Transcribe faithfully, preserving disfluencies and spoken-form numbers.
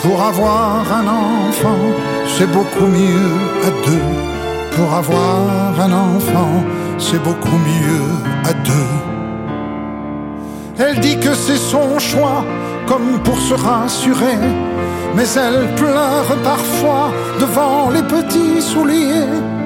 Pour avoir un enfant, c'est beaucoup mieux à deux. Pour avoir un enfant, c'est beaucoup mieux à deux. Elle dit que c'est son choix, comme pour se rassurer. Mais elle pleure parfois devant les petits souliers